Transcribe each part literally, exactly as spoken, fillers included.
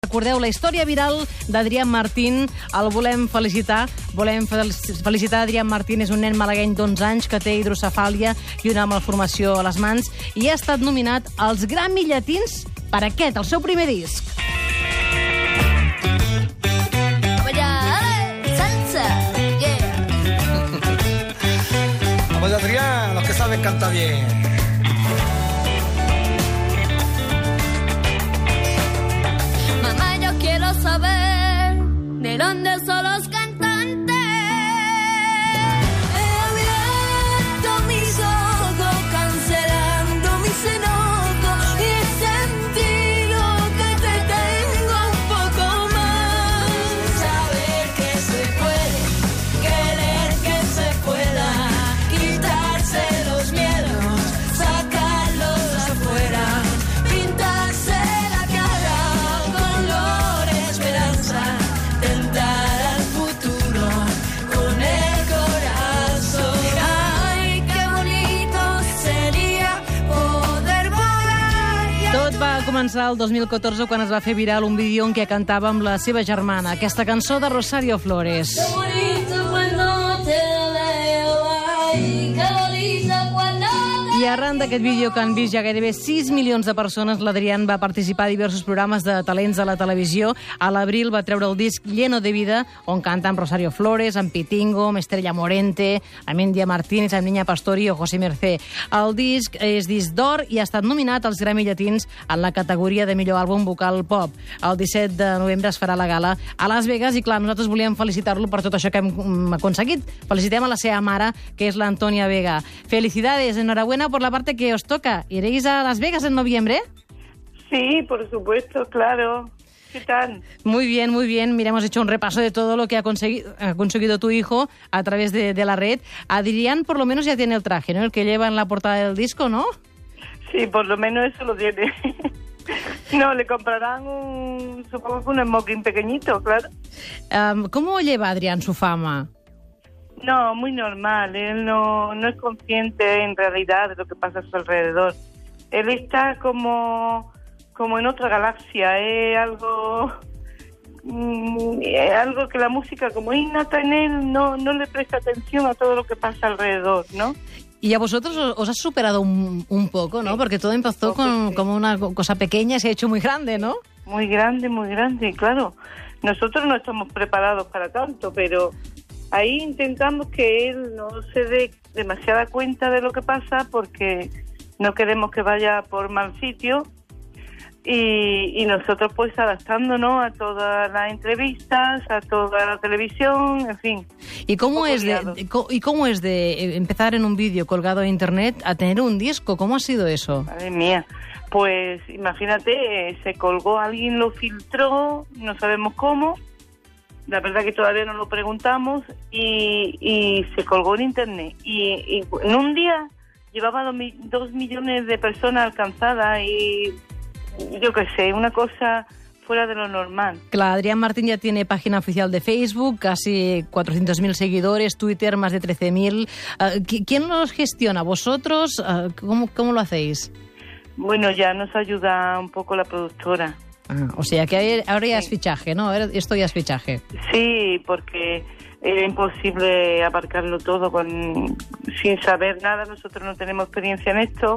Recordeu, la història viral d'Adrián Martín, el volem felicitar. Volem felicitar Adrián Martín, és un nen malagueny d'onze anys que té hidrocefàlia i una malformació a les mans i ha estat nominat als Grammy Llatins per aquest, el seu primer disc. Vamos, Adrián, los que saben cantar bien. Mamá, yo quiero saber de dónde son los cantantes. He abierto mis ojos, cancelando mis enojos, y he sentido que te tengo un poco más. Saber que se puede, querer que se pueda, quitarse los miedos, sacarlos afuera, pintarse la cara con color esperanza, tentar al futuro con el corazón. Ay, qué bonito sería poder volar. Tot va començar el dos mil catorze quan es va fer viral un vídeo en què cantava amb la seva germana aquesta cançó de Rosario Flores. Qué bonito cuando te veo, ay, qué bonito cuando I arran d'aquest vídeo que han vist ja gairebé sis milions de persones, l'Adrián va participar a diversos programes de talents a la televisió. A l'abril va treure el disc Lleno de Vida, on canta amb Rosario Flores, amb Pitingo, amb Estrella Morente, amb India Martínez, amb Niña Pastori o José Mercé. El disc és disc d'or i ha estat nominat als Grammy Llatins en la categoria de millor àlbum vocal pop. El disset de novembre es farà la gala a Las Vegas i, clar, nosaltres volíem felicitar-lo per tot això que hem aconseguit. Felicitem a la seva mare, que és la Antonia Vega. Felicidades, enhorabuena por la parte que os toca. ¿Iréis a Las Vegas en noviembre? Sí, por supuesto, claro. ¿Qué tal? Muy bien, muy bien. Mira, hemos hecho un repaso de todo lo que ha conseguido, ha conseguido tu hijo a través de, de la red. Adrián por lo menos ya tiene el traje, ¿no? El que lleva en la portada del disco, ¿no? Sí, por lo menos eso lo tiene. No, le comprarán un, supongo que un smoking pequeñito, claro. Um, ¿Cómo lleva Adrián su fama? No, muy normal. Él no, no es consciente en realidad de lo que pasa a su alrededor. Él está como, como en otra galaxia. Es algo, mm, es algo que la música, como es innata en él, no, no le presta atención a todo lo que pasa alrededor, ¿no? Y a vosotros os, os ha superado un, un poco, ¿no? Porque todo empezó con, sí. como una cosa pequeña y se ha hecho muy grande, ¿no? Muy grande, muy grande, claro. Nosotros no estamos preparados para tanto, pero ahí intentamos que él no se dé demasiada cuenta de lo que pasa porque no queremos que vaya por mal sitio y, y nosotros pues adaptándonos a todas las entrevistas, a toda la televisión, en fin. ¿Y cómo es de, liado. de- co- y cómo es de empezar en un vídeo colgado en internet a tener un disco? ¿Cómo ha sido eso? Madre mía, pues imagínate, eh, se colgó, alguien lo filtró, no sabemos cómo, la verdad que todavía no lo preguntamos, y, y se colgó en internet. Y, y en un día llevaba dos, mi- dos millones de personas alcanzadas y yo qué sé, una cosa fuera de lo normal. Claro, Adrián Martín ya tiene página oficial de Facebook, casi cuatrocientos mil seguidores, Twitter más de trece mil. Uh, ¿qui- ¿Quién los gestiona? ¿Vosotros? Uh, ¿cómo, ¿Cómo lo hacéis? Bueno, ya nos ayuda un poco la productora. Ah, o sea que hay- ahora ya es Sí. fichaje, ¿no? Ahora esto ya es fichaje. Sí, porque era imposible abarcarlo todo con, sin saber nada. Nosotros no tenemos experiencia en esto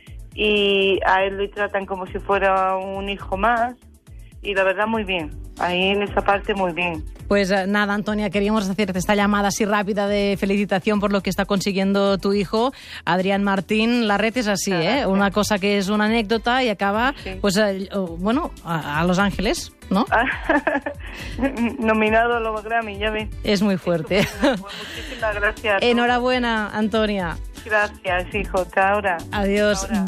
y a él le tratan como si fuera un hijo más y la verdad muy bien. Ahí en esa parte muy bien. Pues eh, nada, Antonia, queríamos hacerte esta llamada así rápida de felicitación por lo que está consiguiendo tu hijo, Adrián Martín. La red es así, ¿eh? Una cosa que es una anécdota y acaba, Sí. pues, eh, oh, bueno, a, a Los Ángeles, ¿no? Nominado a los Grammy, ya ves. Es muy fuerte. Pues muchísimas gracias. a todos. Enhorabuena, Antonia. Gracias, hijo. Hasta ahora. Adiós. Hasta ahora.